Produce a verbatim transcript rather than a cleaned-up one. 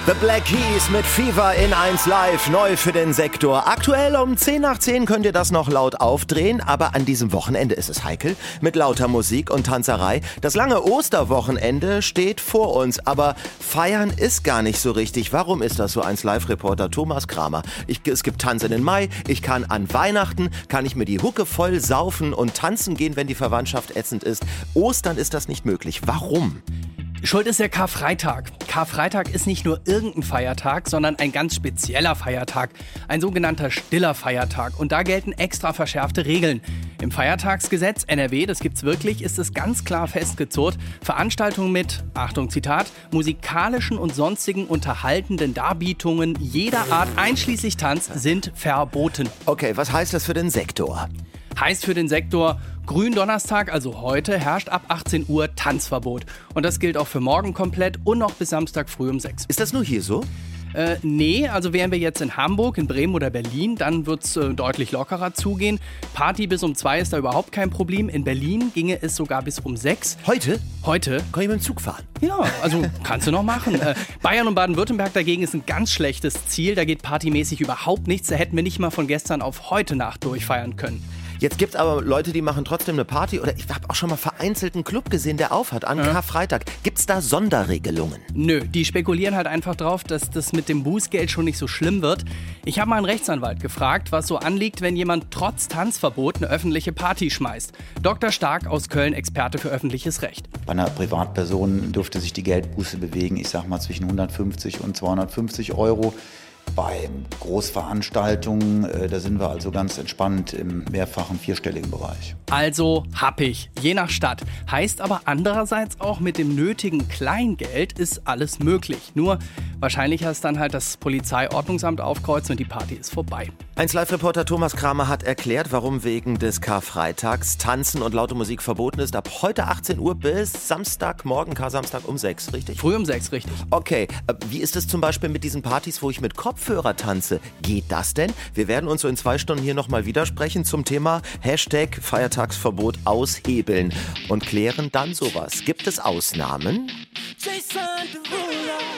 The Black Keys mit Fever in eins Live, neu für den Sektor. Aktuell um zehn nach zehn könnt ihr das noch laut aufdrehen, aber an diesem Wochenende ist es heikel mit lauter Musik und Tanzerei. Das lange Osterwochenende steht vor uns, aber feiern ist gar nicht so richtig. Warum ist das so? eins Live-Reporter Thomas Kramer. Ich, es gibt Tanzen in Mai, ich kann an Weihnachten, kann ich mir die Hucke voll saufen und tanzen gehen, wenn die Verwandtschaft ätzend ist. Ostern ist das nicht möglich. Warum? Schuld ist der Karfreitag. Karfreitag ist nicht nur irgendein Feiertag, sondern ein ganz spezieller Feiertag. Ein sogenannter stiller Feiertag. Und da gelten extra verschärfte Regeln. Im Feiertagsgesetz N R W, das gibt's wirklich, ist es ganz klar festgezurrt. Veranstaltungen mit, Achtung Zitat, musikalischen und sonstigen unterhaltenden Darbietungen jeder Art, einschließlich Tanz, sind verboten. Okay, was heißt das für den Sektor? Heißt für den Sektor, Gründonnerstag, also heute, herrscht ab achtzehn Uhr Tanzverbot. Und das gilt auch für morgen komplett und noch bis Samstag früh um sechs. Ist das nur hier so? Äh, nee, also wären wir jetzt in Hamburg, in Bremen oder Berlin, dann wird's äh, deutlich lockerer zugehen. Party bis um zwei ist da überhaupt kein Problem. In Berlin ginge es sogar bis um sechs. Heute? Heute? Kann ich mit dem Zug fahren? Ja, also kannst du noch machen. Äh, Bayern und Baden-Württemberg dagegen ist ein ganz schlechtes Ziel. Da geht partymäßig überhaupt nichts. Da hätten wir nicht mal von gestern auf heute Nacht durchfeiern können. Jetzt gibt es aber Leute, die machen trotzdem eine Party. Oder ich habe auch schon mal vereinzelt einen Club gesehen, der aufhat an ja. Karfreitag. Gibt es da Sonderregelungen? Nö, die spekulieren halt einfach drauf, dass das mit dem Bußgeld schon nicht so schlimm wird. Ich habe mal einen Rechtsanwalt gefragt, was so anliegt, wenn jemand trotz Tanzverbot eine öffentliche Party schmeißt. Doktor Stark aus Köln, Experte für öffentliches Recht. Bei einer Privatperson dürfte sich die Geldbuße bewegen, ich sag mal zwischen hundertfünfzig und zweihundertfünfzig Euro. Bei Großveranstaltungen, äh, da sind wir also ganz entspannt im mehrfachen vierstelligen Bereich. Also happig, je nach Stadt. Heißt aber andererseits auch, mit dem nötigen Kleingeld ist alles möglich. Nur wahrscheinlicher ist dann halt das Polizeiordnungsamt aufkreuzen und die Party ist vorbei. eins Live-Reporter Thomas Kramer hat erklärt, warum wegen des Karfreitags Tanzen und laute Musik verboten ist. Ab heute achtzehn Uhr bis Samstagmorgen, Kar-Samstag um sechs, richtig? Früh um sechs, richtig. Okay, wie ist es zum Beispiel mit diesen Partys, wo ich mit Kopfhörer tanze? Geht das denn? Wir werden uns so in zwei Stunden hier nochmal widersprechen zum Thema Hashtag Feiertagsverbot aushebeln und klären dann sowas. Gibt es Ausnahmen? Jason Derulo.